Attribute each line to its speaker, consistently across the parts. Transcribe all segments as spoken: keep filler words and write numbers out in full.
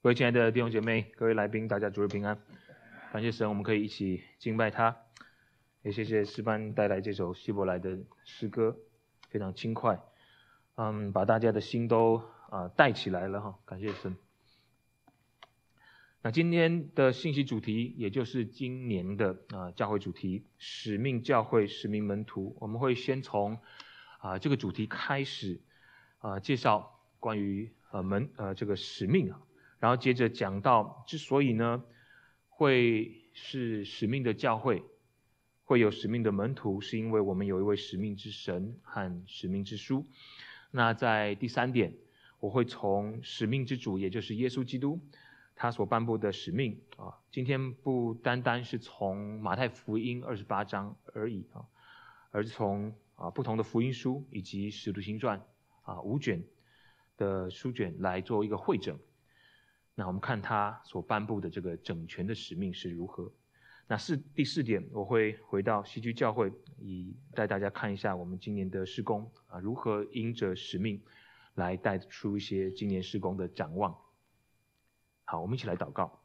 Speaker 1: 各位亲爱的弟兄姐妹、各位来宾，大家主日平安。感谢神，我们可以一起敬拜他。也谢谢诗班带来这首希伯来的诗歌，非常轻快，嗯，把大家的心都啊、呃、带起来了哈。感谢神。那今天的信息主题，也就是今年的啊、呃、教会主题——使命教会、使命门徒。我们会先从啊、呃、这个主题开始啊、呃、介绍关于呃门呃这个使命啊。然后接着讲到，之所以呢会是使命的教会，会有使命的门徒，是因为我们有一位使命之神和使命之书。那在第三点，我会从使命之主，也就是耶稣基督，他所颁布的使命啊，今天不单单是从马太福音二十八章而已啊，而是从啊不同的福音书以及使徒行传啊五卷的书卷来做一个汇整。那我们看他所颁布的这个整全的使命是如何。那是第四点，我会回到西区教会，以带大家看一下我们今年的事工啊，如何因着使命来带出一些今年事工的展望。好，我们一起来祷告。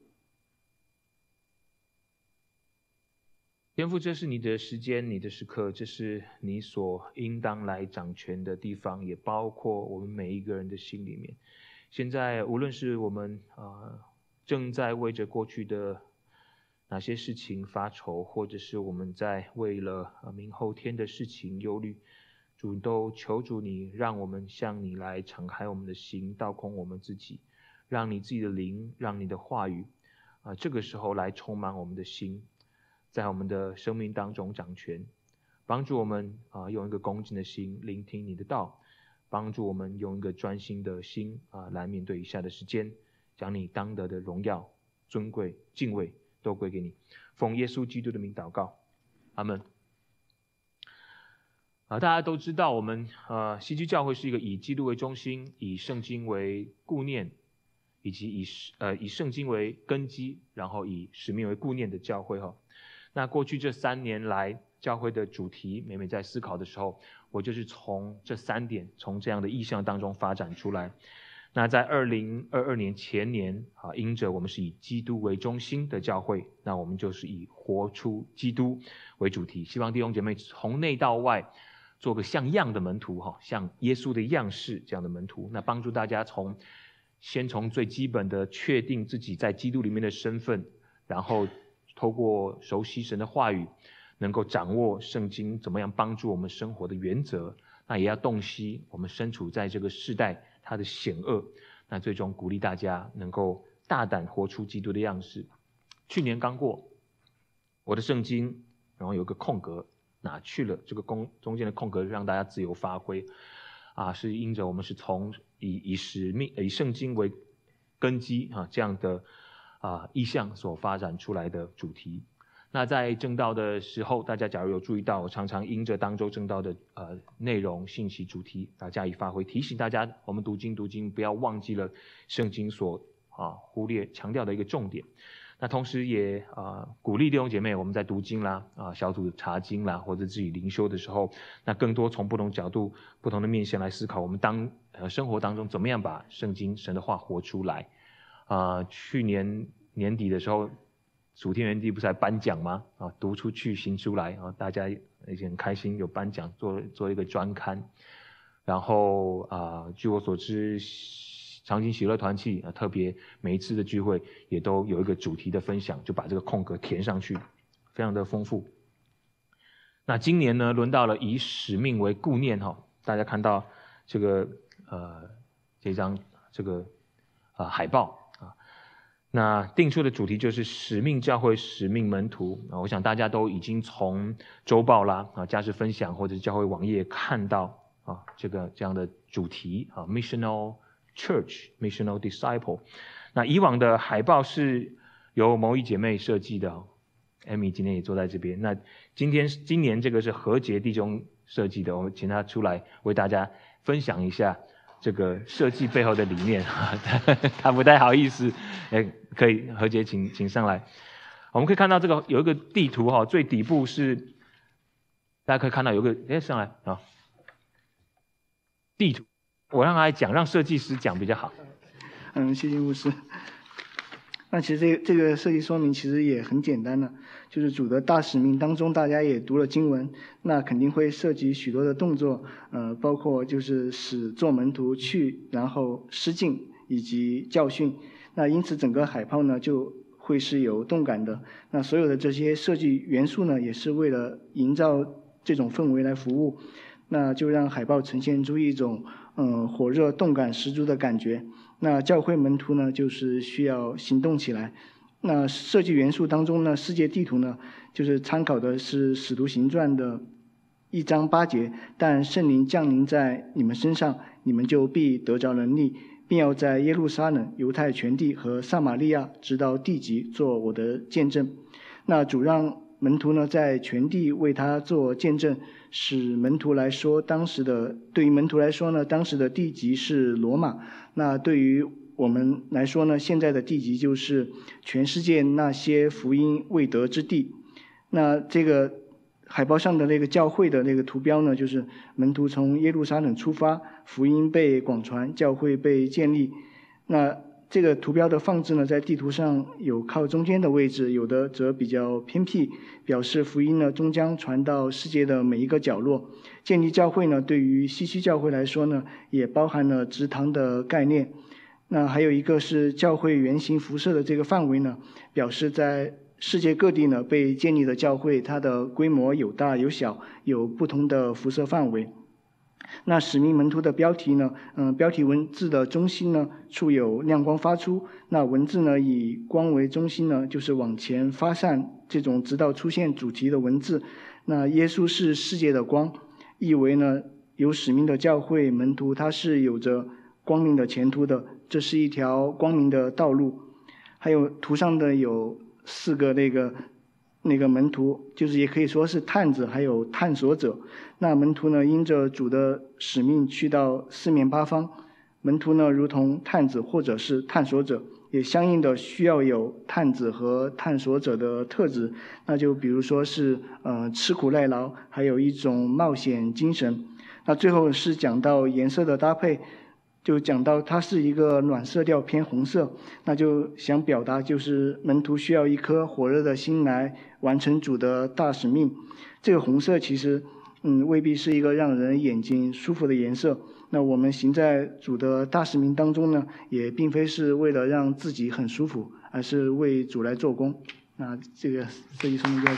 Speaker 1: 天父，这是你的时间，你的时刻，这是你所应当来掌权的地方，也包括我们每一个人的心里面。现在无论是我们啊、呃、正在为着过去的哪些事情发愁，或者是我们在为了、呃、明后天的事情忧虑，主都求主你让我们向你来敞开我们的心，倒空我们自己，让你自己的灵，让你的话语啊、呃、这个时候来充满我们的心，在我们的生命当中掌权，帮助我们啊、呃、用一个恭敬的心聆听你的道，帮助我们用一个专心的心啊来面对以下的时间，将你当得的荣耀、尊贵、敬畏都归给你。奉耶稣基督的名祷告，阿们。啊，大家都知道，我们呃西区教会是一个以基督为中心、以圣经为顾念，以及以呃以圣经为根基，然后以使命为顾念的教会哈。那过去这三年来，教会的主题，每每在思考的时候，我就是从这三点，从这样的意象当中发展出来。那在二零二二年前年啊，因着我们是以基督为中心的教会，那我们就是以活出基督为主题，希望弟兄姐妹从内到外做个像样的门徒哈，像耶稣的样式这样的门徒，那帮助大家从先从最基本的确定自己在基督里面的身份，然后透过熟悉神的话语，能够掌握圣经怎么样帮助我们生活的原则，那也要洞悉我们身处在这个世代它的险恶，那最终鼓励大家能够大胆活出基督的样式。去年刚过，我的圣经然后有个空格，哪去了？这个空中间的空格让大家自由发挥啊，是因着我们是从以以使命以圣经为根基啊这样的啊意象所发展出来的主题。那在正道的时候，大家假如有注意到，我常常因着当周正道的呃内容、信息、主题啊加以发挥，提醒大家，我们读经读经不要忘记了圣经所啊忽略强调的一个重点。那同时也啊、呃、鼓励弟兄姐妹，我们在读经啦啊、呃、小组查经啦，或者自己灵修的时候，那更多从不同角度、不同的面向来思考，我们当呃生活当中怎么样把圣经神的话活出来。啊、呃，去年年底的时候，属天园地不是还颁奖吗？啊，读出去行出来啊，大家也很开心，有颁奖，做做一个专刊。然后啊、呃，据我所知，长青喜乐团契啊，特别每一次的聚会也都有一个主题的分享，就把这个空格填上去，非常的丰富。那今年呢，轮到了以使命为顾念哈，大家看到这个呃这张这个啊、呃、海报。那定出的主题就是使命教会、使命门徒啊，我想大家都已经从周报啦啊、家事分享或者是教会网页看到啊这个这样的主题啊 ，missional church、missional disciple。那以往的海报是由某一姐妹设计的 ，Amy 今天也坐在这边。那今天今年这个是何杰弟兄设计的，我们请他出来为大家分享一下这个设计背后的理念，他不太好意思，哎，可以何杰请请上来。我们可以看到这个有一个地图哈，最底部是大家可以看到有个哎上来啊，地图，我让他来讲，让设计师讲比较好。
Speaker 2: 嗯，谢谢牧师。那其实这个这个设计说明其实也很简单的，就是主的大使命当中，大家也读了经文，那肯定会涉及许多的动作，呃，包括就是使做门徒去，然后施浸以及教训。那因此整个海报呢就会是有动感的。那所有的这些设计元素呢，也是为了营造这种氛围来服务，那就让海报呈现出一种嗯、呃、火热动感十足的感觉。那教会门徒呢，就是需要行动起来。那设计元素当中呢，世界地图呢，就是参考的是《使徒行传》的一章八节，但圣灵降临在你们身上，你们就必得着能力，并要在耶路撒冷、犹太全地和撒玛利亚直到地极做我的见证。那主让门徒呢，在全地为他做见证，使门徒来说，当时的对于门徒来说呢，当时的地极是罗马。那对于我们来说呢，现在的地极就是全世界那些福音未得之地。那这个海报上的那个教会的那个图标呢，就是门徒从耶路撒冷出发，福音被广传，教会被建立。那这个图标的放置呢，在地图上有靠中间的位置，有的则比较偏僻，表示福音呢终将传到世界的每一个角落。建立教会呢，对于西区教会来说呢，也包含了植堂的概念。那还有一个是教会圆形辐射的这个范围呢，表示在世界各地呢被建立的教会，它的规模有大有小，有不同的辐射范围。那使命门徒的标题呢，嗯、呃，标题文字的中心呢处有亮光发出，那文字呢以光为中心呢，就是往前发散，这种直到出现主题的文字。那耶稣是世界的光，意为呢有使命的教会门徒，它是有着光明的前途的，这是一条光明的道路。还有图上的有四个那个那个门徒，就是也可以说是探子，还有探索者。那门徒呢，因着主的使命去到四面八方，门徒呢如同探子或者是探索者，也相应的需要有探子和探索者的特质。那就比如说是呃吃苦耐劳，还有一种冒险精神。那最后是讲到颜色的搭配，就讲到它是一个暖色调偏红色，那就想表达就是门徒需要一颗火热的心来完成主的大使命。这个红色其实嗯未必是一个让人眼睛舒服的颜色，那我们行在主的大使命当中呢，也并非是为了让自己很舒服，而是为主来做工。那这个设计说明就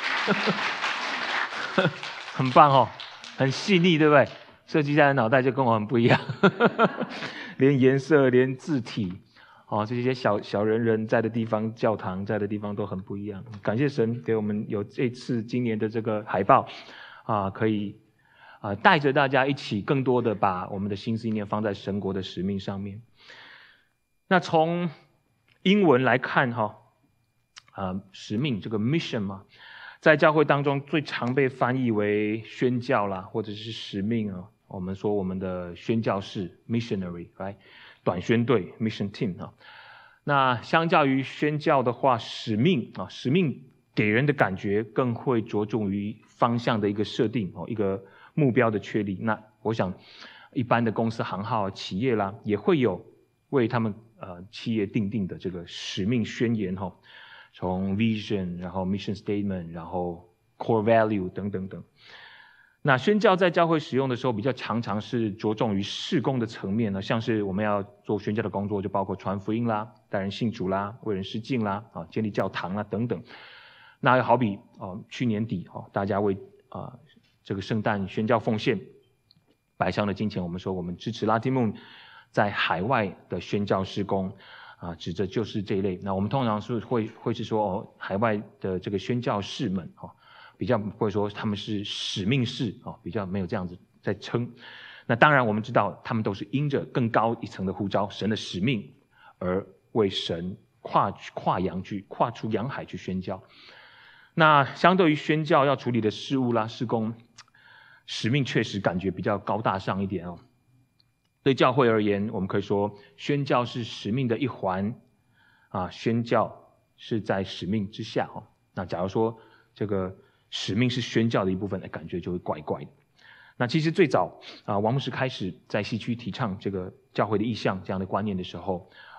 Speaker 1: 很棒哦，很细腻，对不对？设计家的脑袋就跟我很不一样，连颜色、连字体，哦，这些小小人人在的地方、教堂在的地方都很不一样。感谢神给我们有这次今年的这个海报，啊，可以啊带着大家一起更多的把我们的心思意念放在神国的使命上面。那从英文来看，哈，啊，使命这个 mission 嘛。在教会当中最常被翻译为宣教啦，或者是使命啊。我们说我们的宣教士 missionary， right？ 短宣队 mission team 啊。那相较于宣教的话，使命啊，使命给人的感觉更会着重于方向的一个设定哦，一个目标的确立。那我想，一般的公司行号、企业啦，也会有为他们呃企业定定的这个使命宣言哈。从 vision， 然后 mission statement， 然后 core value 等等等。那宣教在教会使用的时候，比较常常是着重于事工的层面呢，像是我们要做宣教的工作，就包括传福音啦、带人信主啦、为人施浸啦、啊建立教堂啦等等。那又好比哦，去年底哦，大家为啊这个圣诞宣教奉献摆上了金钱，我们说我们支持拉丁梦在海外的宣教事工。啊，指的就是这一类。那我们通常是会会是说，哦，海外的这个宣教士们，哦，比较会说他们是使命士，哦，比较没有这样子在称。那当然我们知道，他们都是因着更高一层的呼召，神的使命，而为神跨跨洋去跨出洋海去宣教。那相对于宣教要处理的事务啦、事工，使命确实感觉比较高大上一点哦。对教会而言，我们可以说宣教是使命的一环啊，宣教是在使命之下哦。那假如说这个使命是宣教的一部分，感觉就会怪怪的。那其实最早啊，王牧师开始在西区提倡这个教会的意向这样的观念的时候，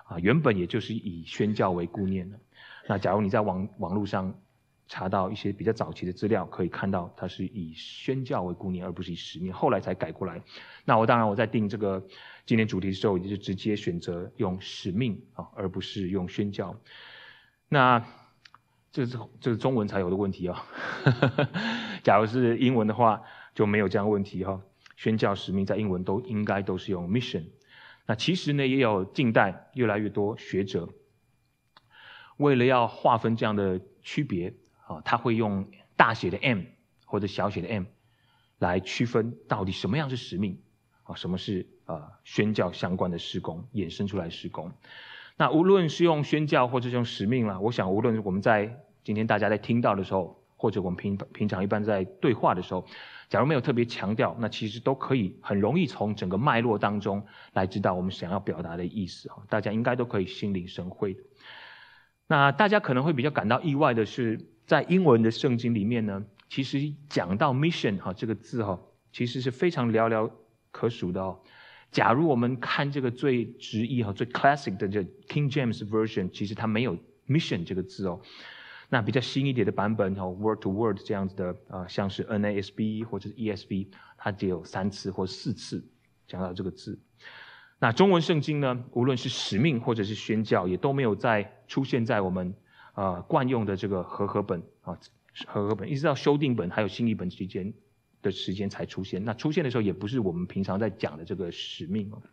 Speaker 1: 啊，原本也就是以宣教为顾念的。那假如你在网网络上查到一些比较早期的资料，可以看到它是以宣教为顾念，而不是以使命，后来才改过来。那我当然我在定这个今年主题的时候，也就直接选择用使命啊，而不是用宣教。那这是这是中文才有的问题哦。假如是英文的话，就没有这样的问题哈。宣教使命在英文都应该都是用 mission。那其实呢，也有近代越来越多学者为了要划分这样的区别啊，他会用大写的 M 或者小写的 m 来区分到底什么样是使命啊，什么是呃宣教相关的事工衍生出来的事工。那无论是用宣教或者是用使命啦，我想无论我们在今天大家在听到的时候，或者我们平平常一般在对话的时候，假如没有特别强调，那其实都可以很容易从整个脉络当中来知道我们想要表达的意思，大家应该都可以心领神会的。那大家可能会比较感到意外的是，在英文的圣经里面呢，其实讲到 mission 哈这个字哈，其实是非常寥寥可数的哦。假如我们看这个最直译和最 classic 的这 King James Version， 其实它没有 mission 这个字哦。那比较新一点的版本哈 ，word to word 这样子的啊，像是 N A S B 或者是 E S V， 它只有三次或四次讲到这个字。那中文圣经呢，无论是使命或者是宣教，也都没有再出现在我们呃惯用的这个和合本啊，和合本一直到修订本还有新译本之间的时间才出现。那出现的时候，也不是我们平常在讲的这个使命哦。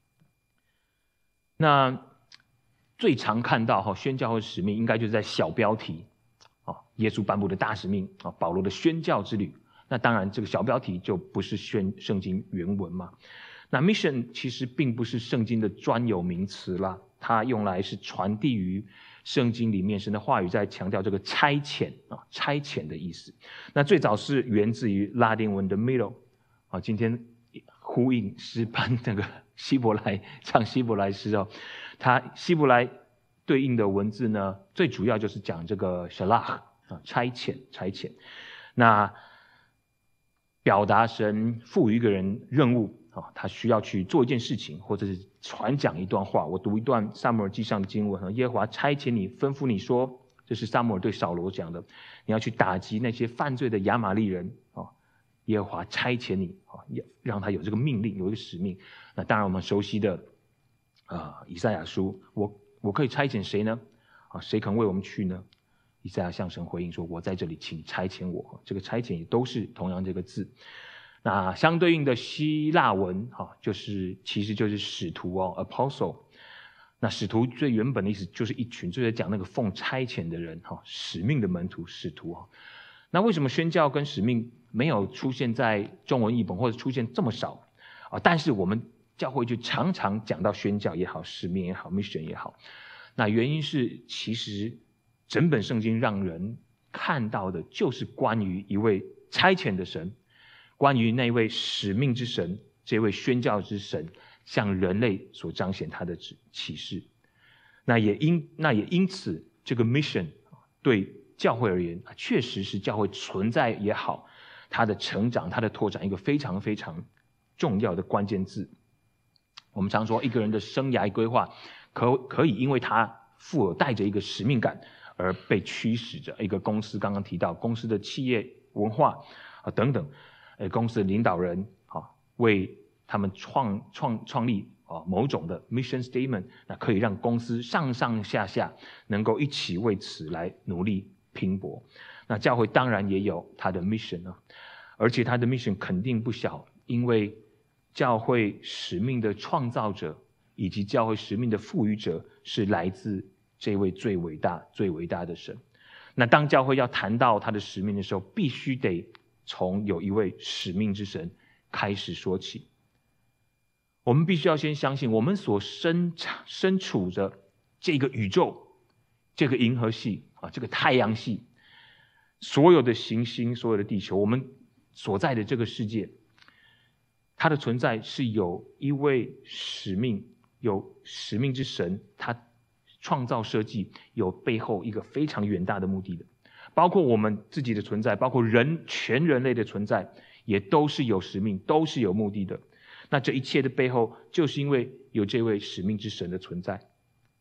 Speaker 1: 那最常看到哈宣教和使命，应该就是在小标题啊，耶稣颁布的大使命啊，保罗的宣教之旅。那当然，这个小标题就不是宣圣经原文嘛。那 mission 其实并不是圣经的专有名词啦，它用来是传递于圣经里面神的话语，在强调这个差遣啊，差遣的意思。那最早是源自于拉丁文的 middle 啊，今天呼应诗班那个希伯来唱希伯来诗哦，它希伯来对应的文字呢，最主要就是讲这个 shalach 啊，差遣差遣。那表达神赋予一个人任务啊，他需要去做一件事情，或者是传讲一段话。我读一段撒母耳记上的经文，耶和华差遣你，吩咐你说，这是撒母耳对扫罗讲的，你要去打击那些犯罪的亚玛力人啊。耶和华差遣你啊，让他有这个命令，有一个使命。那当然我们熟悉的啊，以赛亚书，我我可以差遣谁呢？啊，谁肯为我们去呢？以赛亚向神回应说：“我在这里，请差遣我。”这个差遣也都是同样这个字。那相对应的希腊文哈，就是其实就是使徒哦 ，apostle。那使徒最原本的意思就是一群，就是讲那个奉差遣的人哈，使命的门徒使徒哈。那为什么宣教跟使命没有出现在中文译本，或者出现这么少啊？但是我们教会就常常讲到宣教也好，使命也好 ，mission 也好。那原因是其实整本圣经让人看到的就是关于一位差遣的神。关于那位使命之神，这位宣教之神向人类所彰显他的启示。那也因那也因此，这个 mission 对教会而言，确实是教会存在也好，它的成长、它的拓展一个非常非常重要的关键字。我们常说，一个人的生涯规划可可以因为他富有带着一个使命感而被驱使着。一个公司刚刚提到公司的企业文化啊等等。呃，公司的领导人啊，为他们创创创立啊某种的 mission statement， 那可以让公司上上下下能够一起为此来努力拼搏。那教会当然也有它的 mission 啊，而且它的 mission 肯定不小，因为教会使命的创造者以及教会使命的赋予者是来自这位最伟大、最伟大的神。那当教会要谈到他的使命的时候，必须得从有一位使命之神开始说起。我们必须要先相信，我们所身身处着这个宇宙、这个银河系啊，这个太阳系，所有的行星、所有的地球，我们所在的这个世界，它的存在是有一位使命、有使命之神，他创造设计，有背后一个非常远大的目的的。包括我们自己的存在，包括人全人类的存在，也都是有使命，都是有目的的。那这一切的背后，就是因为有这位使命之神的存在。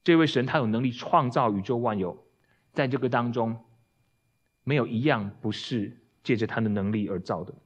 Speaker 1: 这位神他有能力创造宇宙万有，在这个当中没有一样不是借着他的能力而造的。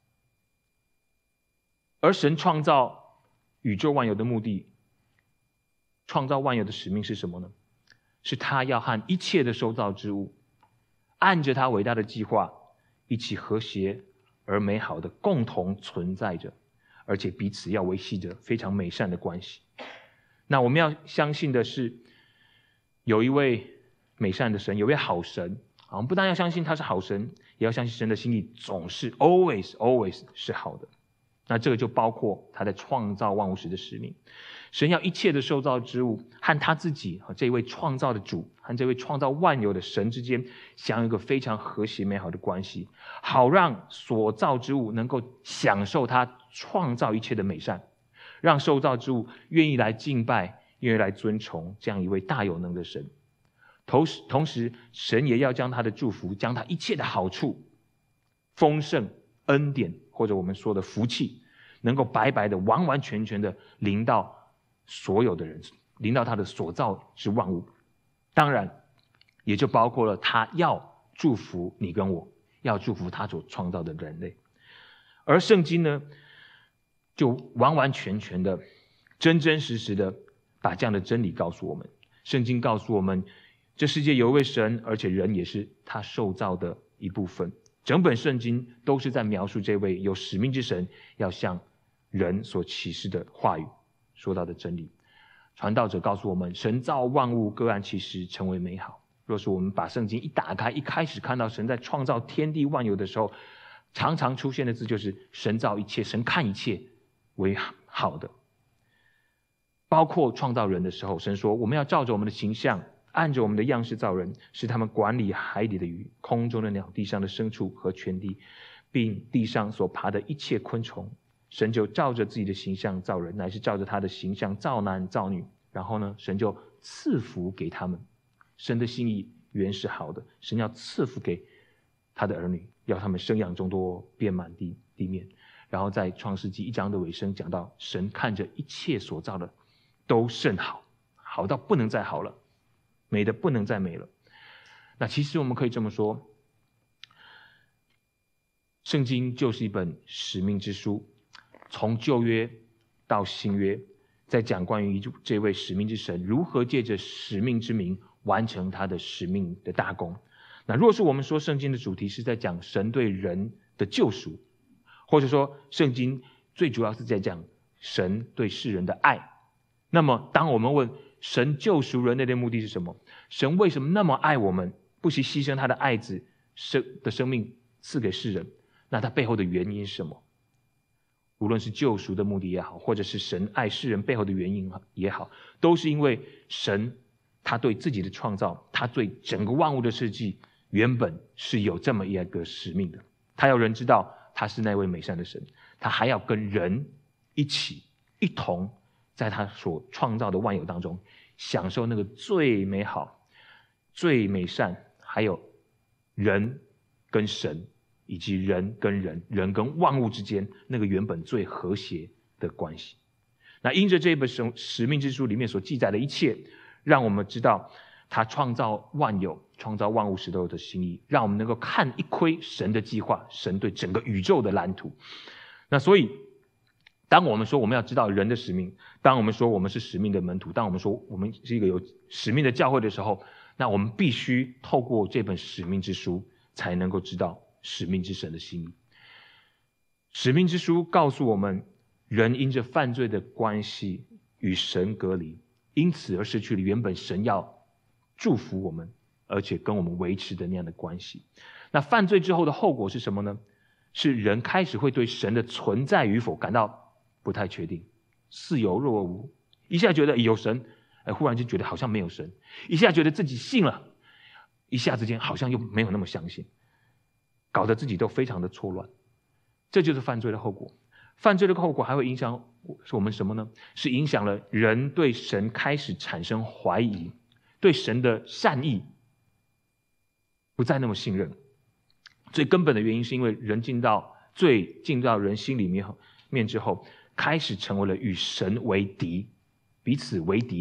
Speaker 1: 而神创造宇宙万有的目的，创造万有的使命是什么呢？是他要和一切的受造之物按着他伟大的计划一起和谐而美好的共同存在着，而且彼此要维系着非常美善的关系。那我们要相信的是，有一位美善的神，有一位好神。我们不但要相信他是好神，也要相信神的心意总是 always always 是好的。那这个就包括他在创造万物时的使命。神要一切的受造之物和他自己这位创造的主和这位创造万有的神之间想有一个非常和谐美好的关系，好让所造之物能够享受他创造一切的美善，让受造之物愿意来敬拜，愿意来尊崇这样一位大有能的神。同时同时神也要将他的祝福，将他一切的好处、丰盛、恩典，或者我们说的福气，能够白白的完完全全的临到所有的人，临到他的所造之万物。当然也就包括了他要祝福你跟我，要祝福他所创造的人类。而圣经呢，就完完全全的真真实实的把这样的真理告诉我们。圣经告诉我们，这世界有一位神，而且人也是他受造的一部分。整本圣经都是在描述这位有使命之神要向人所启示的话语说到的真理。传道者告诉我们，神造万物各按其时成为美好。若是我们把圣经一打开，一开始看到神在创造天地万有的时候，常常出现的字就是神造一切，神看一切为好的。包括创造人的时候，神说我们要照着我们的形象，按着我们的样式造人，使他们管理海里的鱼、空中的鸟、地上的牲畜和全地，并地上所爬的一切昆虫。神就照着自己的形象造人，乃是照着他的形象造男造女。然后呢，神就赐福给他们。神的心意原是好的，神要赐福给他的儿女，要他们生养众多，遍满地地面。然后在创世纪一章的尾声讲到，神看着一切所造的都甚好，好到不能再好了，美的不能再美了。那其实我们可以这么说，圣经就是一本使命之书，从旧约到新约，在讲关于这位使命之神如何借着使命之名完成他的使命的大功。那若是我们说圣经的主题是在讲神对人的救赎，或者说圣经最主要是在讲神对世人的爱，那么当我们问神救赎人类的目的是什么，神为什么那么爱我们，不惜牺牲他的爱子的生命赐给世人，那他背后的原因是什么？无论是救赎的目的也好，或者是神爱世人背后的原因也好，都是因为神他对自己的创造，他对整个万物的设计原本是有这么一个使命的。他要人知道他是那位美善的神，他还要跟人一起一同在他所创造的万有当中享受那个最美好、最美善，还有人跟神以及人跟人、人跟万物之间那个原本最和谐的关系。那因着这一本使命之书里面所记载的一切，让我们知道他创造万有、创造万物时都有的心意，让我们能够看一窥神的计划，神对整个宇宙的蓝图。那所以当我们说我们要知道人的使命，当我们说我们是使命的门徒，当我们说我们是一个有使命的教会的时候，那我们必须透过这本使命之书才能够知道使命之神的心意。使命之书告诉我们，人因着犯罪的关系与神隔离，因此而失去了原本神要祝福我们而且跟我们维持的那样的关系。那犯罪之后的后果是什么呢？是人开始会对神的存在与否感到不太确定，似有若无，一下觉得有神，忽然就觉得好像没有神，一下觉得自己信了，一下之间好像又没有那么相信，搞得自己都非常的错乱。这就是犯罪的后果。犯罪的后果还会影响我们什么呢？是影响了人对神开始产生怀疑，对神的善意不再那么信任。最根本的原因是因为人进到罪进到人心里面面之后，开始成为了与神为敌、彼此为敌的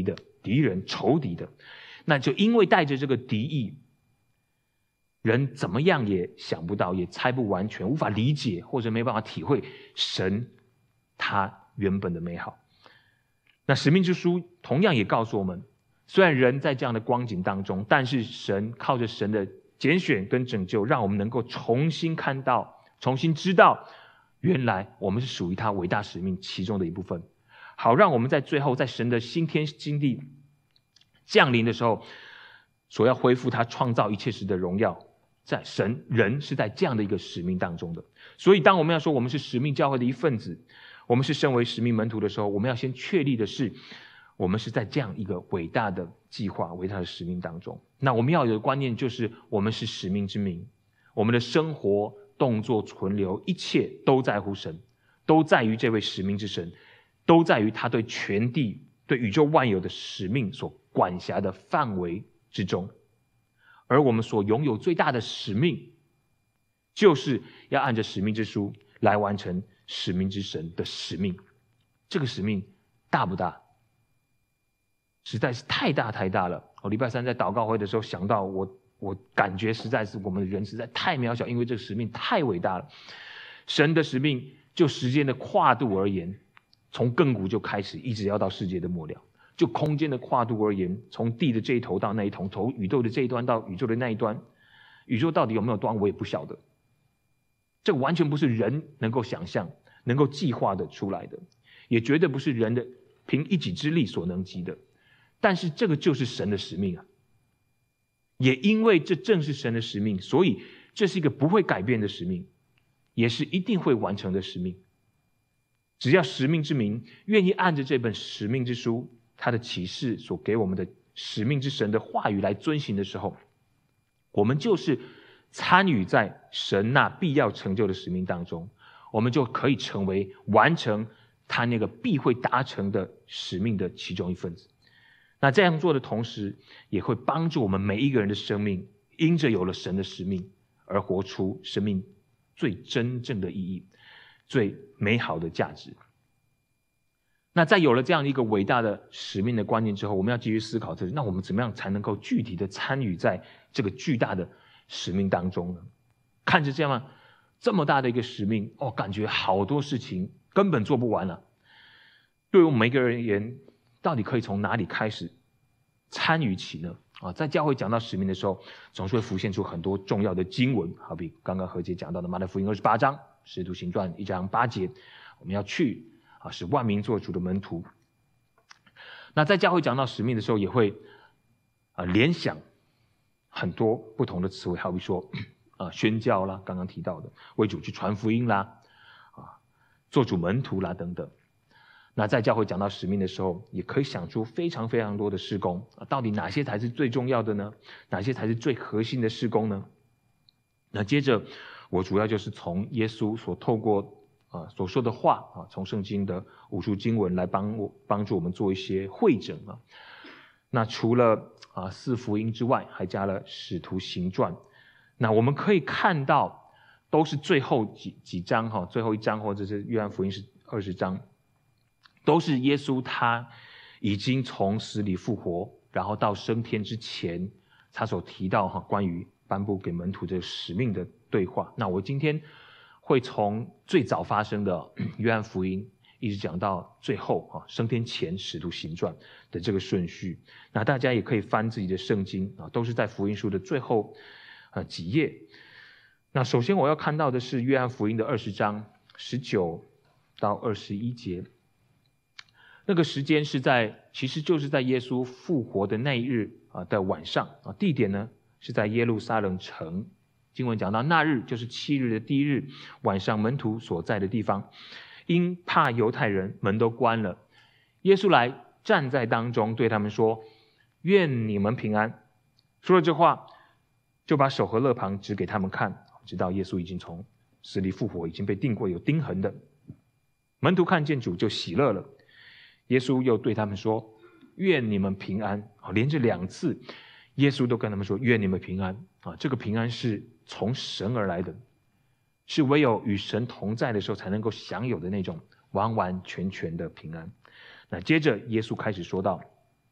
Speaker 1: 敌人、仇敌的。那就因为带着这个敌意，人怎么样也想不到，也猜不完全，无法理解，或者没办法体会神他原本的美好。那使命之书同样也告诉我们，虽然人在这样的光景当中，但是神靠着神的拣选跟拯救，让我们能够重新看到，重新知道，原来我们是属于他伟大使命其中的一部分，好让我们在最后在神的新天新地降临的时候，所要恢复他创造一切时的荣耀，在神人是在这样的一个使命当中的。所以当我们要说我们是使命教会的一份子，我们是身为使命门徒的时候，我们要先确立的是，我们是在这样一个伟大的计划、伟大的使命当中。那我们要有的观念就是，我们是使命之民，我们的生活、动作、存留，一切都在乎神，都在于这位使命之神，都在于他对全地、对宇宙万有的使命所管辖的范围之中。而我们所拥有最大的使命，就是要按着使命之书来完成使命之神的使命。这个使命大不大？实在是太大太大了。我礼拜三在祷告会的时候想到我，我感觉实在是我们的人实在太渺小，因为这个使命太伟大了。神的使命就时间的跨度而言，从亘古就开始，一直要到世界的末了。就空间的跨度而言，从地的这一头到那一头，从宇宙的这一端到宇宙的那一端，宇宙到底有没有端我也不晓得。这完全不是人能够想象、能够计划的出来的，也绝对不是人的凭一己之力所能及的。但是这个就是神的使命啊！也因为这正是神的使命，所以这是一个不会改变的使命，也是一定会完成的使命。只要使命之民愿意按着这本使命之书，他的启示所给我们的使命之神的话语来遵行的时候，我们就是参与在神那必要成就的使命当中，我们就可以成为完成他那个必会达成的使命的其中一份子。那这样做的同时，也会帮助我们每一个人的生命，因着有了神的使命，而活出生命最真正的意义，最美好的价值。那在有了这样一个伟大的使命的观念之后，我们要继续思考，那我们怎么样才能够具体的参与在这个巨大的使命当中呢？看着这样这么大的一个使命，哦，感觉好多事情根本做不完了。对于我们每个人而言，到底可以从哪里开始参与起呢？啊，在教会讲到使命的时候，总是会浮现出很多重要的经文，好比刚刚何姐讲到的马太福音二十八章、使徒行传一章八节，我们要去啊，使万民做主的门徒。那在教会讲到使命的时候，也会啊联想很多不同的词汇，好比说啊宣教啦，刚刚提到的为主去传福音啦，啊做主门徒啦等等。那在教会讲到使命的时候，也可以想出非常非常多的事工，到底哪些才是最重要的呢？哪些才是最核心的事工呢？那接着我主要就是从耶稣所透过啊所说的话啊，从圣经的五处经文来帮我帮助我们做一些汇整啊。那除了啊四福音之外，还加了使徒行传。那我们可以看到，都是最后几几章哈，最后一章或者是约翰福音是二十章。都是耶稣他已经从死里复活，然后到升天之前，他所提到哈关于颁布给门徒这个使命的对话。那我今天会从最早发生的约翰福音，一直讲到最后啊升天前使徒行传的这个顺序。那大家也可以翻自己的圣经啊，都是在福音书的最后呃几页。那首先我要看到的是约翰福音的二十章十九到二十一节。那个时间是在，其实就是在耶稣复活的那一日啊的晚上啊，地点呢是在耶路撒冷城。经文讲到那日就是七日的第一日晚上，门徒所在的地方，因怕犹太人，门都关了。耶稣来站在当中，对他们说：“愿你们平安。”说了这话，就把手和肋旁指给他们看，直到耶稣已经从死里复活，已经被钉过有钉痕的。门徒看见主就喜乐了。耶稣又对他们说：“愿你们平安。”连着两次，耶稣都跟他们说：“愿你们平安。”啊，这个平安是从神而来的，是唯有与神同在的时候才能够享有的那种完完全全的平安。那接着耶稣开始说道：“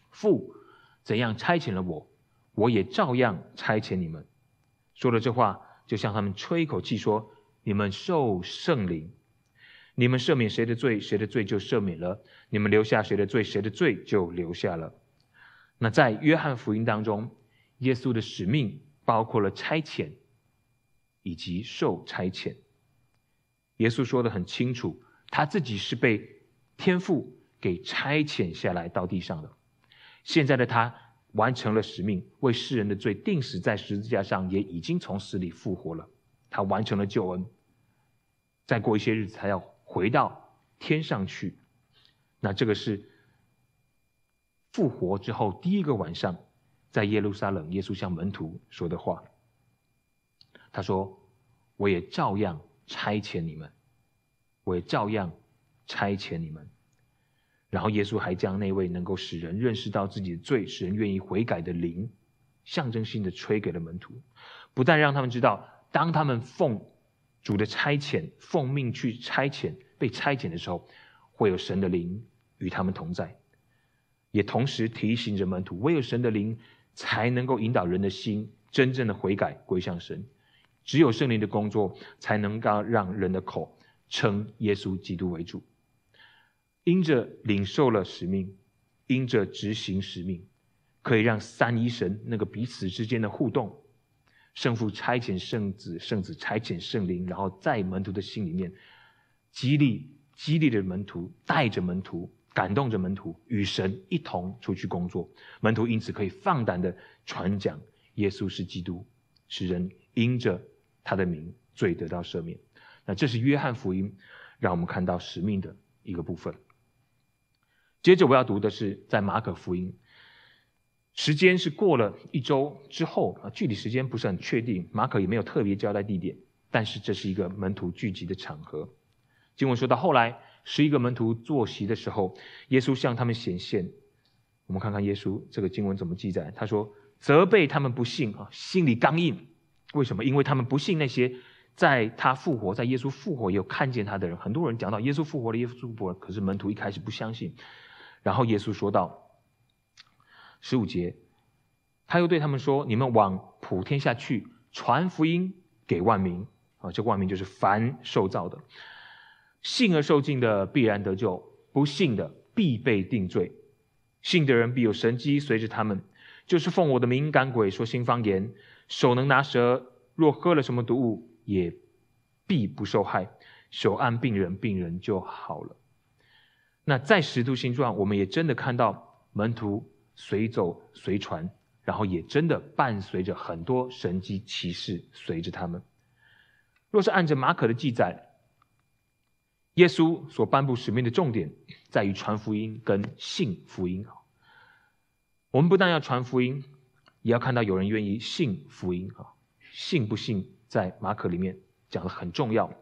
Speaker 1: 父怎样差遣了我，我也照样差遣你们。说了这话，就向他们吹一口气说，你们受圣灵。你们赦免谁的罪，谁的罪就赦免了；你们留下谁的罪，谁的罪就留下了。那在约翰福音当中，耶稣的使命包括了差遣以及受差遣。耶稣说得很清楚，他自己是被天父给差遣下来到地上的。现在的他完成了使命，为世人的罪钉死在十字架上，也已经从死里复活了。他完成了救恩，再过一些日子他要回到天上去。那这个是复活之后第一个晚上，在耶路撒冷耶稣向门徒说的话。他说，我也照样差遣你们，我也照样差遣你们。然后耶稣还将那位能够使人认识到自己的罪，使人愿意悔改的灵，象征性的吹给了门徒，不但让他们知道，当他们奉主的差遣，奉命去差遣，被差遣的时候，会有神的灵与他们同在，也同时提醒着门徒，唯有神的灵才能够引导人的心真正的悔改归向神，只有圣灵的工作才能够让人的口称耶稣基督为主。因着领受了使命，因着执行使命，可以让三一神那个彼此之间的互动，圣父差遣圣子，圣子差遣圣灵，然后在门徒的心里面激励激励着门徒，带着门徒，感动着门徒，与神一同出去工作。门徒因此可以放胆的传讲耶稣是基督，使人因着他的名罪得到赦免。那这是约翰福音让我们看到使命的一个部分。接着我要读的是在马可福音，时间是过了一周之后，具体时间不是很确定，马可也没有特别交代地点，但是这是一个门徒聚集的场合。经文说到后来，十一个门徒坐席的时候，耶稣向他们显现。我们看看耶稣这个经文怎么记载。他说，责备他们不信，心里刚硬。为什么？因为他们不信那些在他复活，在耶稣复活也有看见他的人。很多人讲到耶稣复活了，耶稣复活了，可是门徒一开始不相信。然后耶稣说到十五节，他又对他们说，你们往普天下去，传福音给万民。啊，这万民就是凡受造的。信而受尽的必然得救，不信的必被定罪。信的人必有神迹随着他们，就是奉我的名赶鬼，说新方言，手能拿蛇，若喝了什么毒物，也必不受害，手按病人，病人就好了。那在使徒行传，我们也真的看到门徒随走随传，然后也真的伴随着很多神迹奇事随着他们。若是按着马可的记载，耶稣所颁布使命的重点在于传福音跟信福音。我们不但要传福音，也要看到有人愿意信福音。信不信在马可里面讲得很重要。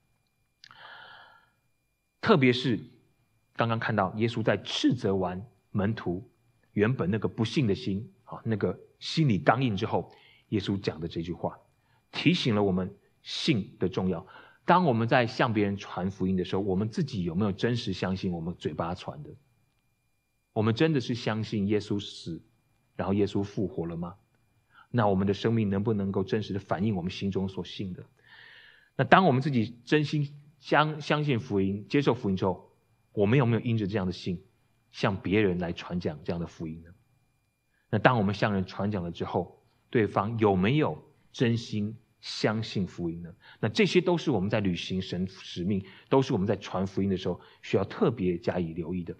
Speaker 1: 特别是刚刚看到耶稣在斥责完门徒原本那个不信的心，那个心里刚硬之后，耶稣讲的这句话提醒了我们信的重要。当我们在向别人传福音的时候，我们自己有没有真实相信我们嘴巴传的？我们真的是相信耶稣死，然后耶稣复活了吗？那我们的生命能不能够真实的反映我们心中所信的？那当我们自己真心相相信福音，接受福音之后，我们有没有因着这样的信向别人来传讲这样的福音呢？那当我们向人传讲了之后，对方有没有真心相信福音呢？那这些都是我们在履行神使命，都是我们在传福音的时候需要特别加以留意的。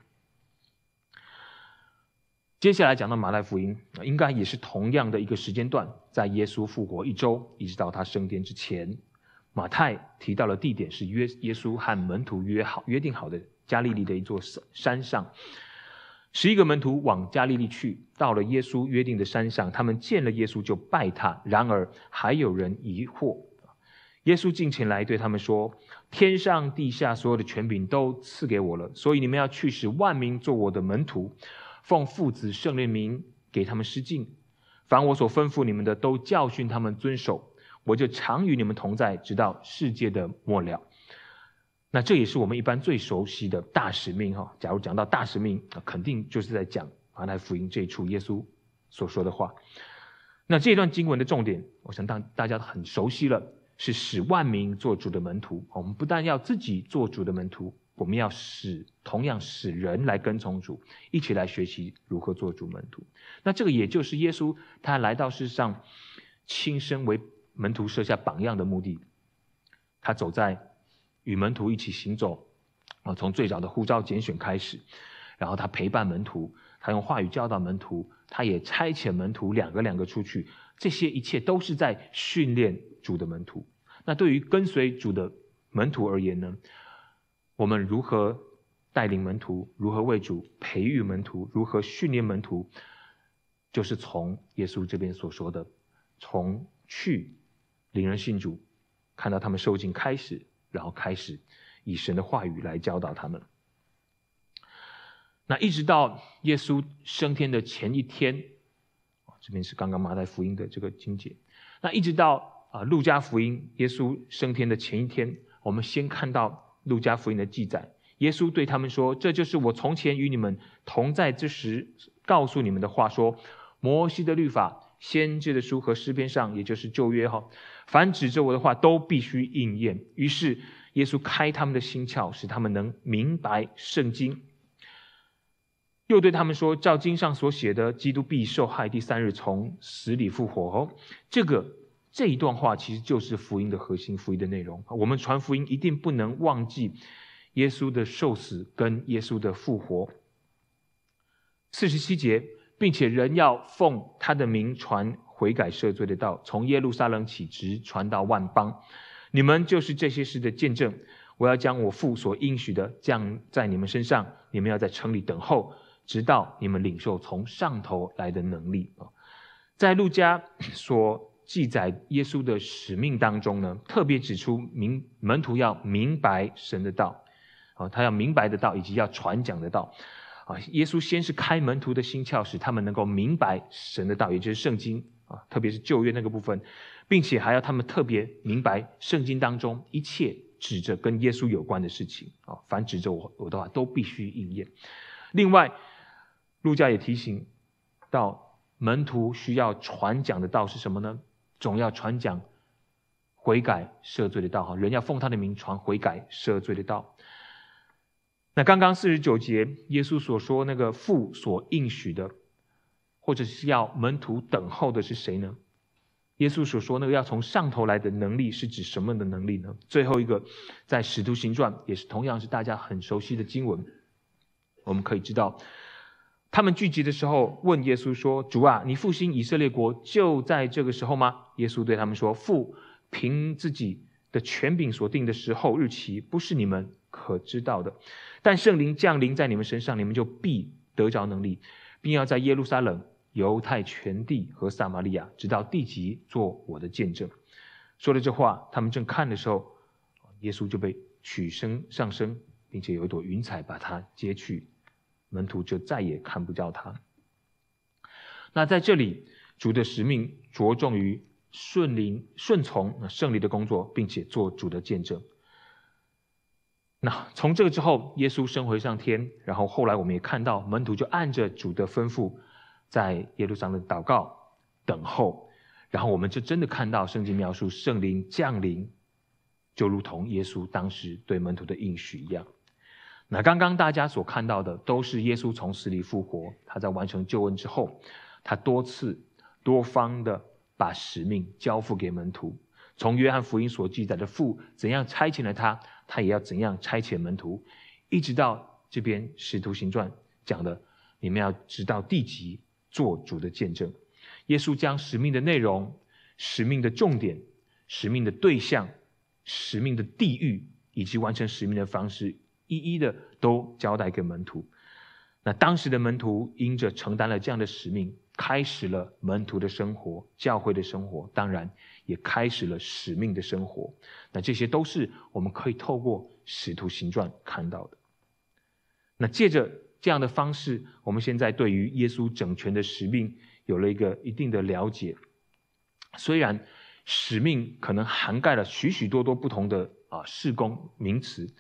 Speaker 1: 接下来讲到马太福音，应该也是同样的一个时间段，在耶稣复活一周一直到他升天之前。马太提到了地点是约耶稣和门徒约好约定好的加利利的一座山上。十一个门徒往加利利去，到了耶稣约定的山上，他们见了耶稣就拜他。然而还有人疑惑。耶稣近前来对他们说，天上地下所有的权柄都赐给我了，所以你们要去使万民做我的门徒，奉父子圣灵名给他们施浸，凡我所吩咐你们的都教训他们遵守，我就常与你们同在，直到世界的末了。那这也是我们一般最熟悉的大使命。假如讲到大使命，肯定就是在讲马太福音这一处耶稣所说的话。那这段经文的重点，我想大大家很熟悉了，是使万民做主的门徒。我们不但要自己做主的门徒，我们要使同样使人来跟从主，一起来学习如何做主门徒。那这个也就是耶稣他来到世上亲身为门徒设下榜样的目的。他走在与门徒一起行走，从最早的呼召拣选开始，然后他陪伴门徒，他用话语教导门徒，他也差遣门徒两个两个出去，这些一切都是在训练主的门徒。那对于跟随主的门徒而言呢，我们如何带领门徒，如何为主培育门徒，如何训练门徒，就是从耶稣这边所说的，从去领人信主，看到他们受尽开始，然后开始以神的话语来教导他们。那一直到耶稣升天的前一天，这边是刚刚马太福音的这个经节，那一直到啊路加福音耶稣升天的前一天，我们先看到路加福音的记载，耶稣对他们说，这就是我从前与你们同在之时告诉你们的话，说摩西的律法、先知的书和诗篇上，也就是旧约哈，凡指着我的话都必须应验。于是耶稣开他们的心窍，使他们能明白圣经。又对他们说，照经上所写的，基督必受害，第三日从死里复活。哦，这个这一段话其实就是福音的核心，福音的内容。我们传福音一定不能忘记耶稣的受死跟耶稣的复活。四十七节，并且人要奉他的名传悔改赦罪的道，从耶路撒冷起，直传到万邦。你们就是这些事的见证。我要将我父所应许的降在你们身上，你们要在城里等候，直到你们领受从上头来的能力。在路加所记载耶稣的使命当中呢，特别指出明门徒要明白神的道，他要明白的道，以及要传讲的道。耶稣先是开门徒的心窍，使他们能够明白神的道，也就是圣经，特别是旧约那个部分，并且还要他们特别明白圣经当中一切指着跟耶稣有关的事情，凡指着我我的话都必须应验。另外路加也提醒到，门徒需要传讲的道是什么呢？总要传讲悔改赦罪的道，人要奉他的名传悔改赦罪的道。那刚刚四十九节耶稣所说那个父所应许的，或者是要门徒等候的是谁呢？耶稣所说那个要从上头来的能力是指什么的能力呢？最后一个在使徒行传，也是同样是大家很熟悉的经文，我们可以知道他们聚集的时候问耶稣说，主啊，你复兴以色列国就在这个时候吗？耶稣对他们说，父凭自己的权柄所定的时候日期，不是你们可知道的，但圣灵降临在你们身上，你们就必得着能力，并要在耶路撒冷、犹太全地和撒玛利亚直到地极做我的见证。说了这话，他们正看的时候，耶稣就被取升上升，并且有一朵云彩把他接去，门徒就再也看不到他。那在这里，主的使命着重于顺灵顺从圣灵的工作，并且做主的见证。那从这个之后，耶稣升回上天，然后后来我们也看到门徒就按着主的吩咐在耶路撒冷祷告等候，然后我们就真的看到圣经描述圣灵降临，就如同耶稣当时对门徒的应许一样。那刚刚大家所看到的都是耶稣从死里复活，他在完成救恩之后，他多次多方的把使命交付给门徒。从约翰福音所记载的父怎样差遣了他，他也要怎样差遣门徒，一直到这边使徒行传讲的，你们要直到地极做主的见证。耶稣将使命的内容、使命的重点、使命的对象、使命的地域以及完成使命的方式，一一的都交代给门徒。那当时的门徒因着承担了这样的使命，开始了门徒的生活、教会的生活，当然也开始了使命的生活。那这些都是我们可以透过使徒行传看到的。那借着这样的方式，我们现在对于耶稣整全的使命有了一个一定的了解。虽然使命可能涵盖了许许多多不同的啊事工名词，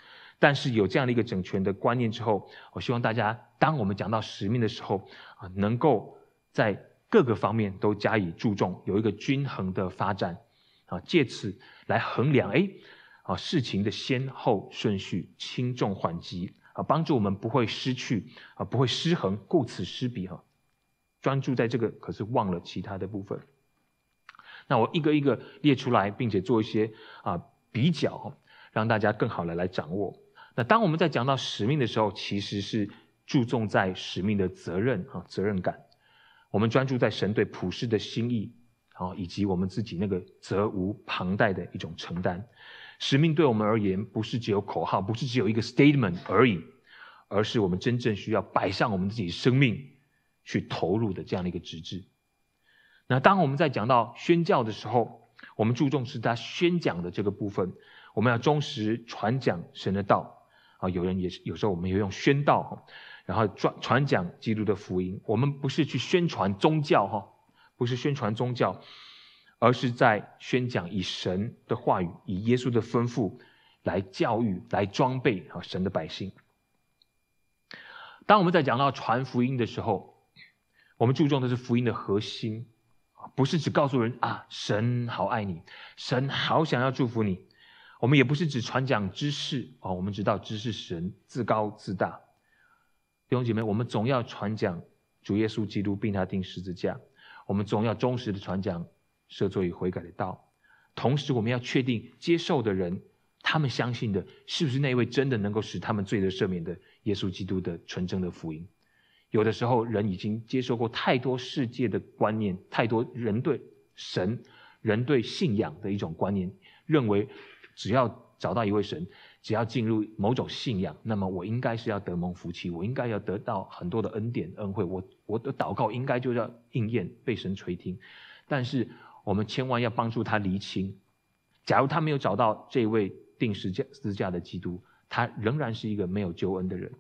Speaker 1: 但是有这样的一个整全的观念之后，我希望大家当我们讲到使命的时候啊，能够在各个方面都加以注重，有一个均衡的发展啊，借此来衡量哎啊事情的先后顺序、轻重缓急啊，帮助我们不会失去啊，不会失衡、顾此失彼哈。专注在这个，可是忘了其他的部分。那我一个一个列出来，并且做一些啊比较，让大家更好的来掌握。那当我们在讲到使命的时候，其实是注重在使命的责任啊责任感。我们专注在神对普世的心意啊，以及我们自己那个责无旁贷的一种承担。使命对我们而言，不是只有口号，不是只有一个 statement 而已，而是我们真正需要摆上我们自己的生命去投入的这样的一个职志。那当我们在讲到宣教的时候，我们注重是他宣讲的这个部分，我们要忠实传讲神的道啊。有人也是有时候我们也用宣道，然后传传讲基督的福音。我们不是去宣传宗教哈，不是宣传宗教，而是在宣讲以神的话语、以耶稣的吩咐来教育、来装备啊神的百姓。当我们在讲到传福音的时候，我们注重的是福音的核心，不是只告诉人啊，神好爱你，神好想要祝福你。我们也不是只传讲知识哦，我们知道知识神自高自大。弟兄姐妹，我们总要传讲主耶稣基督并他钉十字架，我们总要忠实的传讲赦罪与悔改的道。同时，我们要确定接受的人，他们相信的是不是那位真的能够使他们罪得赦免的耶稣基督的纯正的福音。有的时候人已经接受过太多世界的观念，太多人对神、人对信仰的一种观念，认为只要找到一位神，只要进入某种信仰，那么我应该是要得蒙福气，我应该要得到很多的恩典恩惠，我我的祷告应该就要应验，被神垂听。但是我们千万要帮助他厘清，假如他没有找到这位钉十字架的基督，他仍然是一个没有救恩的人。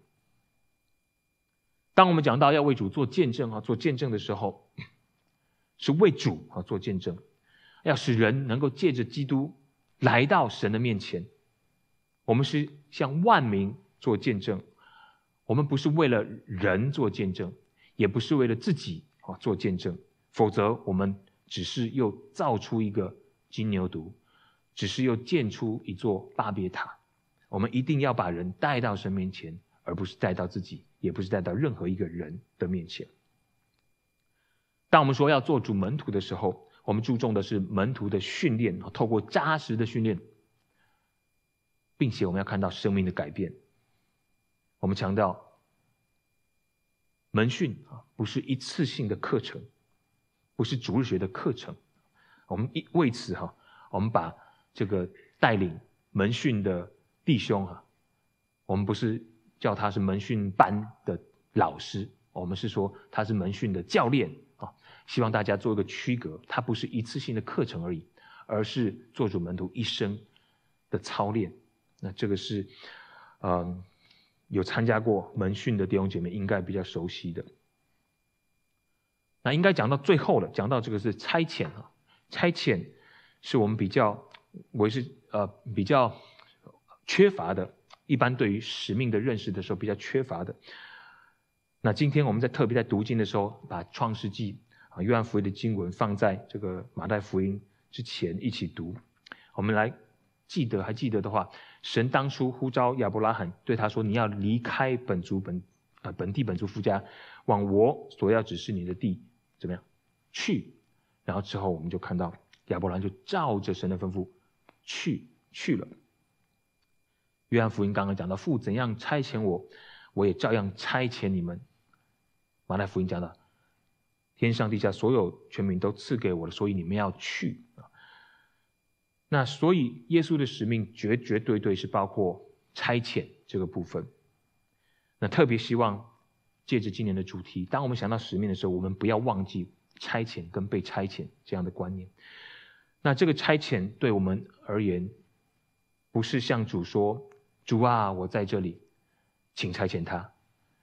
Speaker 1: 当我们讲到要为主做见证啊，做见证的时候，是为主啊做见证，要使人能够借着基督来到神的面前。我们是向万民做见证，我们不是为了人做见证，也不是为了自己啊做见证，否则我们只是又造出一个金牛犊，只是又建出一座巴别塔。我们一定要把人带到神面前，而不是带到自己，也不是带到任何一个人的面前。当我们说要做主门徒的时候，我们注重的是门徒的训练，透过扎实的训练，并且我们要看到生命的改变。我们强调门训啊，不是一次性的课程，不是主日学的课程。我们为此哈，我们把这个带领门训的弟兄哈，我们不是叫他是门训班的老师，我们是说他是门训的教练啊。希望大家做一个区隔，它不是一次性的课程而已，而是做主门徒一生的操练。那这个是，嗯，有参加过门训的弟兄姐妹应该比较熟悉的。那应该讲到最后了，讲到这个是差遣啊，差遣是我们比较，我是呃比较缺乏的，一般对于使命的认识的时候比较缺乏的。那今天我们在特别在读经的时候，把创世纪啊约翰福音的经文放在这个马太福音之前一起读，我们来记得，还记得的话，神当初呼召亚伯拉罕，对他说：“你要离开本族本呃本地本族父家，往我所要指示你的地怎么样去？”然后之后我们就看到亚伯拉罕就照着神的吩咐去去了。约翰福音刚刚讲到父怎样差遣我，我也照样差遣你们。马太福音讲到天上地下所有权柄都赐给我了，所以你们要去。那所以耶稣的使命绝绝对对是包括差遣这个部分。那特别希望借着今年的主题，当我们想到使命的时候，我们不要忘记差遣跟被差遣这样的观念。那这个差遣对我们而言，不是向主说：“主啊，我在这里，请差遣他。”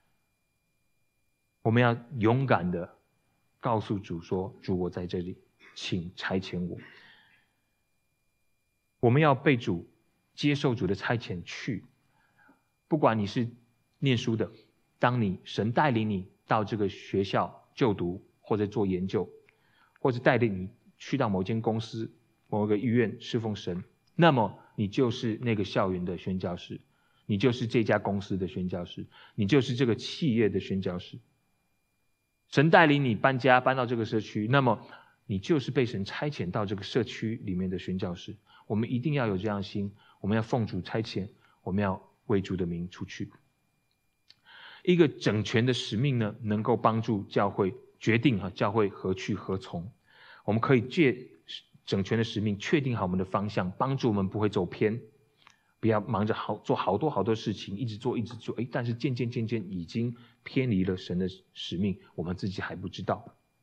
Speaker 1: 我们要勇敢的告诉主说：“主，我在这里，请差遣我。”我们要被主接受主的差遣去， 不管你是念书的，当你神带领你到这个学校就读，或者做研究，或者带领你去到某间公司、某个医院侍奉神，那么你就是那个校园的宣教士，你就是这家公司的宣教士，你就是这个企业的宣教士。神带领你搬家搬到这个社区，那么你就是被神差遣到这个社区里面的宣教士。我们一定要有这样的心，我们要奉主差遣，我们要为主的名出去。一个整全的使命呢，能够帮助教会决定啊，教会何去何从。我们可以借整全的使命确定好我们的方向，帮助我们不会走偏，不要忙着好做好多好多事情，一直做一直做，哎，但是渐渐渐渐已经偏离了神的使命，我们自己还不知道。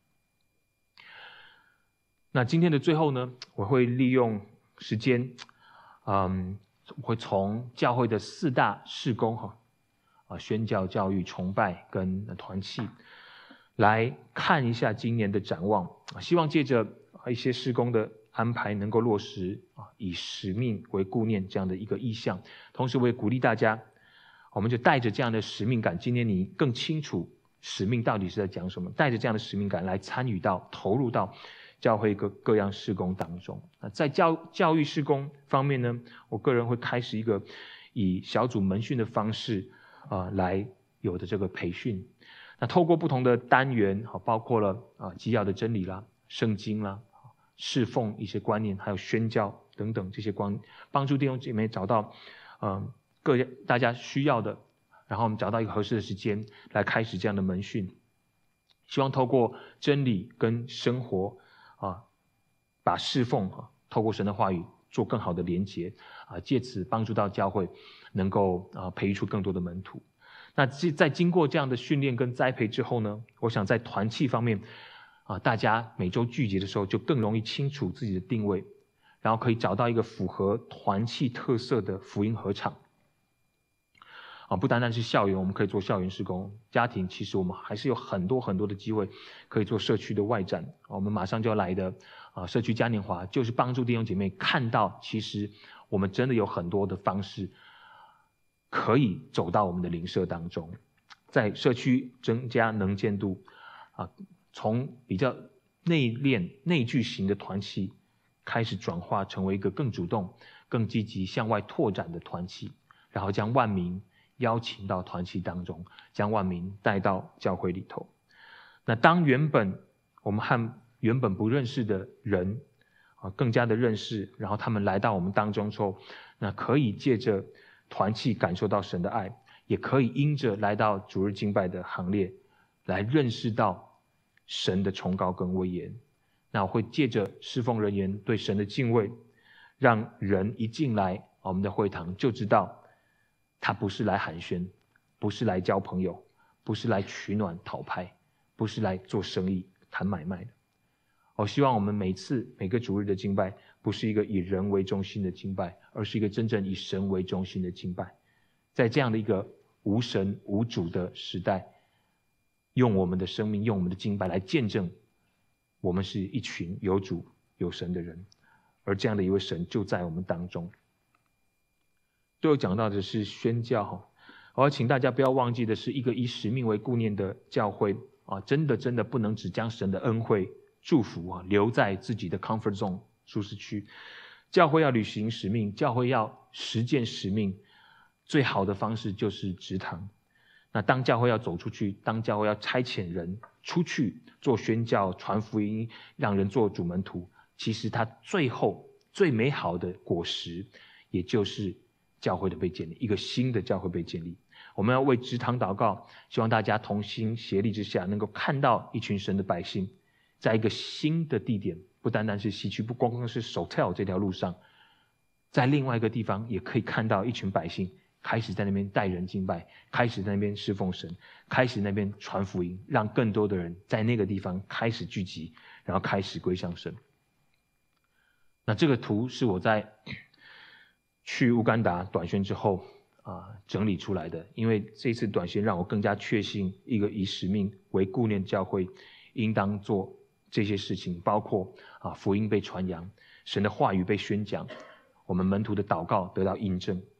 Speaker 1: 那今天的最后呢，我会利用时间，嗯，我会从教会的四大事工哈，啊，宣教、教育、崇拜跟团契，来看一下今年的展望。希望借着一些事工的安排能够落实啊，以使命为顾念这样的一个意向。同时我也鼓励大家，我们就带着这样的使命感，今年你更清楚使命到底是在讲什么，带着这样的使命感来参与到投入到教会各各样事工当中。在教教育事工方面呢，我个人会开始一个以小组门训的方式啊、呃、来有的这个培训。那透过不同的单元，包括了啊基要的真理啦、圣经啦、侍奉一些观念，还有宣教等等这些观，帮助弟兄姐妹找到嗯、呃、各大家需要的，然后我们找到一个合适的时间来开始这样的门训。希望透过真理跟生活啊，把侍奉啊透过神的话语做更好的连结啊，借此帮助到教会能够啊培育出更多的门徒。那在经过这样的训练跟栽培之后呢，我想在团契方面啊，大家每周聚集的时候就更容易清楚自己的定位，然后可以找到一个符合团契特色的福音合场。啊，不单单是校园，我们可以做校园事工；家庭其实我们还是有很多很多的机会可以做社区的外展。我们马上就要来的啊，社区嘉年华就是帮助弟兄姐妹看到，其实我们真的有很多的方式可以走到我们的灵舍当中，在社区增加能见度啊，从比较内敛内聚型的团契开始转化成为一个更主动、更积极向外拓展的团契，然后将万民邀请到团契当中，将万民带到教会里头。那当原本我们和原本不认识的人啊更加的认识，然后他们来到我们当中之后，那可以借着团契感受到神的爱，也可以因着来到主日敬拜的行列来认识到神的崇高跟威严。那我会借着侍奉人员对神的敬畏，让人一进来我们的会堂就知道他不是来寒暄，不是来交朋友，不是来取暖讨拍，不是来做生意谈买卖的。我希望我们每次每个主日的敬拜不是一个以人为中心的敬拜，而是一个真正以神为中心的敬拜。在这样的一个无神无主的时代，用我们的生命，用我们的敬拜来见证我们是一群有主有神的人，而这样的一位神就在我们当中。最后讲到的是宣教，我要请大家不要忘记的是，一个以使命为顾念的教会啊，真的真的不能只将神的恩惠祝福啊留在自己的 comfort zone 舒适区。教会要履行使命，教会要实践使命，最好的方式就是植堂。那当教会要走出去，当教会要差遣人出去做宣教、传福音，让人做主门徒，其实它最后最美好的果实，也就是教会的被建立，一个新的教会被建立。我们要为植堂祷告，希望大家同心协力之下，能够看到一群神的百姓，在一个新的地点，不单单是西区，不光光是Sotel这条路上，在另外一个地方也可以看到一群百姓开始在那边带人敬拜，开始在那边侍奉神，开始那边传福音，让更多的人在那个地方开始聚集，然后开始归向神。那这个图是我在去乌干达短宣之后啊整理出来的，因为这次短宣让我更加确信，一个以使命为顾念教会应当做这些事情，包括啊福音被传扬，神的话语被宣讲，我们门徒的祷告得到印证，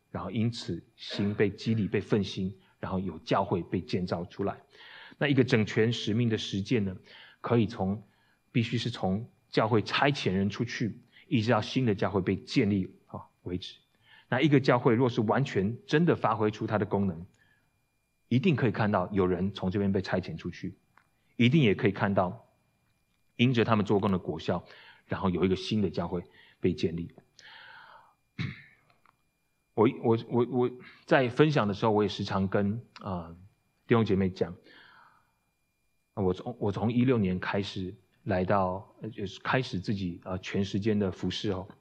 Speaker 1: 然后因此心被激励、被奋兴，然后有教会被建造出来。那一个整全使命的实践呢，可以从必须是从教会差遣人出去，一直到新的教会被建立啊为止。那一个教会若是完全真的发挥出它的功能，一定可以看到有人从这边被差遣出去，一定也可以看到因着他们做工的果效，然后有一个新的教会被建立。我我我我在分享的时候，我也时常跟啊、呃、弟兄姐妹讲，我从我从一六年开始来到，就是开始自己啊、呃、全时间的服事哦。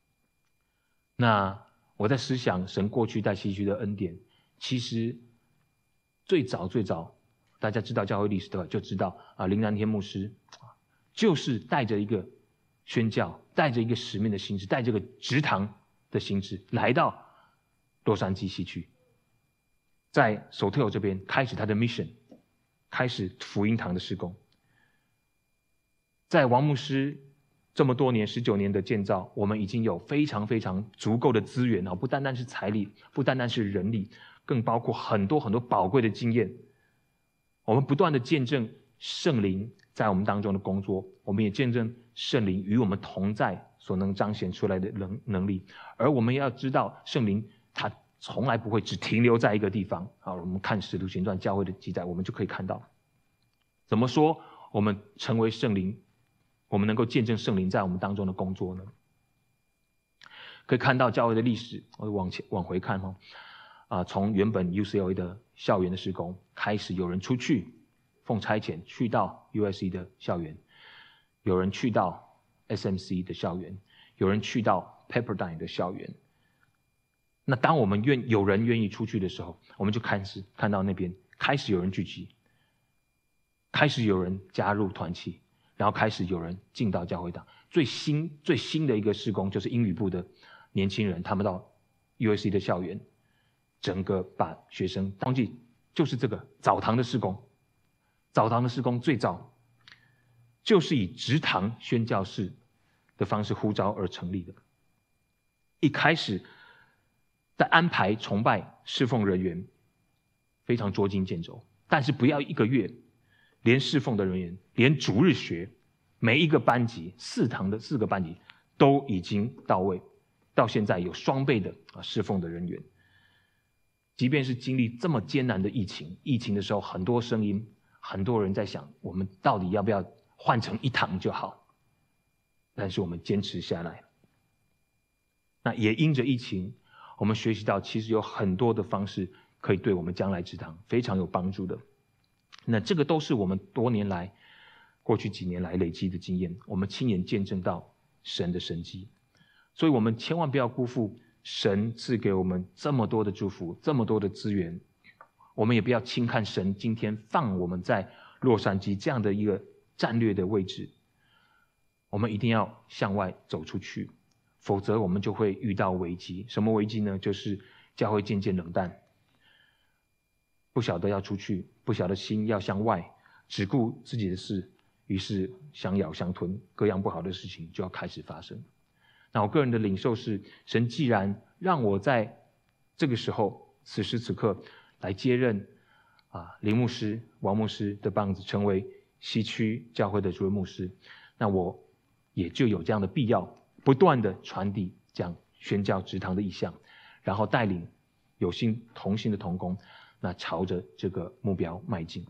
Speaker 1: 那我在思想神过去带西区的恩典，其实最早最早，大家知道教会历史的就知道啊，林南天牧师就是带着一个宣教，带着一个使命的心志，带着一个职堂的心志来到洛杉矶西区，在手特友这边开始他的 mission， 开始福音堂的事工。在王牧师这么多年十九年的建造，我们已经有非常非常足够的资源，不单单是财力，不单单是人力，更包括很多很多宝贵的经验。我们不断的见证圣灵在我们当中的工作，我们也见证圣灵与我们同在所能彰显出来的能能力。而我们也要知道，圣灵他从来不会只停留在一个地方。好，我们看使徒行传教会的记载，我们就可以看到，怎么说我们成为圣灵，我们能够见证圣灵在我们当中的工作呢？可以看到教会的历史，我往前往回看哈，啊，从原本 U C L A 的校园的事工开始，有人出去奉差遣去到 U S C 的校园，有人去到 S M C 的校园，有人去到 Pepperdine 的校园。那当我们愿有人愿意出去的时候，我们就开始看到那边开始有人聚集，开始有人加入团契，然后开始有人进到教会堂。最新最新的一个事工就是英语部的年轻人，他们到 U S C 的校园，整个把学生当记就是这个澡堂的事工。澡堂的事工最早就是以职堂宣教士的方式呼召而成立的。一开始在安排崇拜侍奉人员非常捉襟见肘，但是不要一个月，连侍奉的人员，连主日学，每一个班级四堂的四个班级都已经到位，到现在有双倍的啊侍奉的人员。即便是经历这么艰难的疫情，疫情的时候很多声音，很多人在想，我们到底要不要换成一堂就好？但是我们坚持下来。那也因着疫情，我们学习到其实有很多的方式可以对我们将来职堂非常有帮助的。那这个都是我们多年来过去几年来累积的经验，我们亲眼见证到神的神迹。所以我们千万不要辜负神赐给我们这么多的祝福，这么多的资源，我们也不要轻看神今天放我们在洛杉矶这样的一个战略的位置。我们一定要向外走出去，否则我们就会遇到危机。什么危机呢？就是教会渐渐冷淡，不晓得要出去，不晓得心要向外，只顾自己的事，于是相咬相吞，各样不好的事情就要开始发生。那我个人的领受是，神既然让我在这个时候此时此刻来接任啊林牧师、王牧师的棒子，成为西区教会的主任牧师，那我也就有这样的必要，不断的传递这样宣教职堂的意向，然后带领有心同心的同工，那朝着这个目标迈进。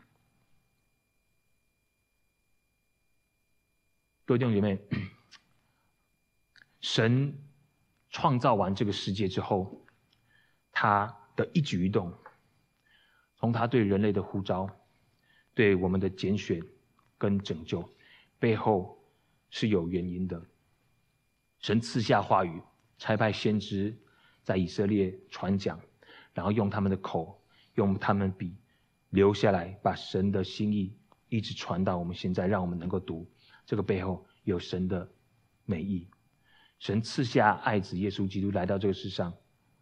Speaker 1: 各位弟兄姐妹，神创造完这个世界之后，他的一举一动，从他对人类的呼召，对我们的拣选跟拯救，背后是有原因的。神赐下话语，差派先知在以色列传讲，然后用他们的口，用他们笔留下来，把神的心意一直传到我们现在，让我们能够读。这个背后有神的美意。神赐下爱子耶稣基督来到这个世上，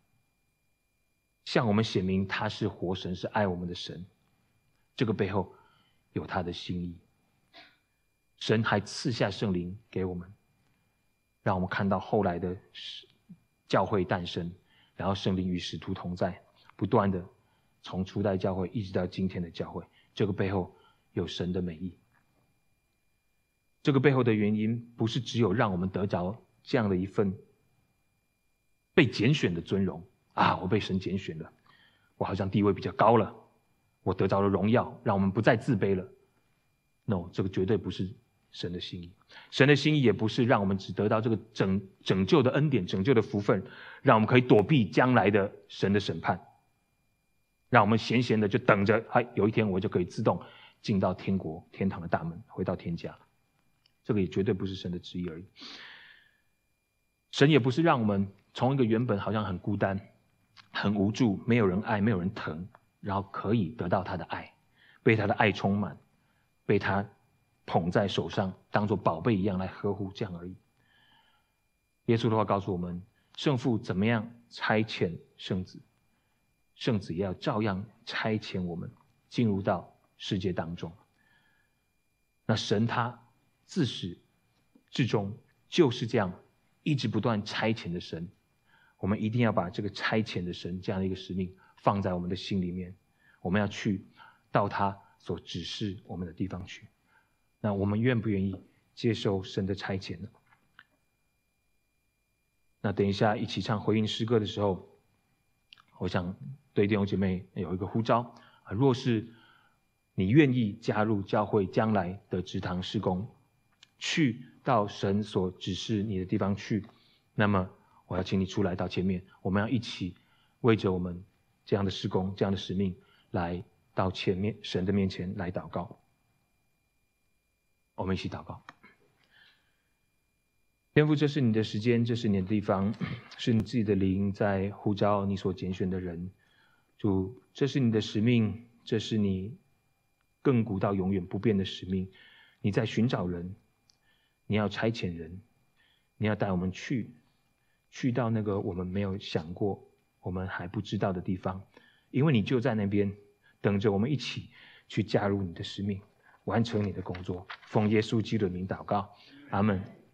Speaker 1: 向我们显明他是活神，是爱我们的神。这个背后有他的心意。神还赐下圣灵给我们，让我们看到后来的教会诞生， 然后圣灵与使徒同在，不断的从初代教会一直到今天的教会，这个背后有神的美意。这个背后的原因不是只有让我们得着这样的一份被拣选的尊荣啊，我被神拣选了，我好像地位比较高了，我得着了荣耀，让我们不再自卑了。No， 这个绝对不是神的心意。神的心意也不是让我们只得到这个拯拯救的恩典、拯救的福分，让我们可以躲避将来的神的审判，让我们闲闲的就等着，哎，有一天我就可以自动进到天国、天堂的大门，回到天家。这个也绝对不是神的旨意而已。神也不是让我们从一个原本好像很孤单、很无助、没有人爱、没有人疼，然后可以得到他的爱，被他的爱充满，被他捧在手上，当作宝贝一样来呵护，这样而已。耶稣的话告诉我们，圣父怎么样差遣圣子，圣子也要照样差遣我们进入到世界当中。那神他自始至终就是这样一直不断差遣的神，我们一定要把这个差遣的神这样的一个使命放在我们的心里面，我们要去到他所指示我们的地方去。那我们愿不愿意接受神的差遣呢？那等一下一起唱回应诗歌的时候，我想对弟兄姐妹有一个呼召啊，若是你愿意加入教会将来的职堂事工，去到神所指示你的地方去，那么我要请你出来到前面，我们要一起为着我们这样的事工、这样的使命来到前面神的面前来祷告。我们一起祷告。天父，这是你的时间，这是你的地方，是你自己的灵在呼召你所拣选的人。主，这是你的使命，这是你亘古到永远不变的使命。你在寻找人，你要差遣人，你要带我们去去到那个我们没有想过、我们还不知道的地方，因为你就在那边等着我们一起去加入你的使命，完成你的工作。奉耶稣基督的名祷告，阿们。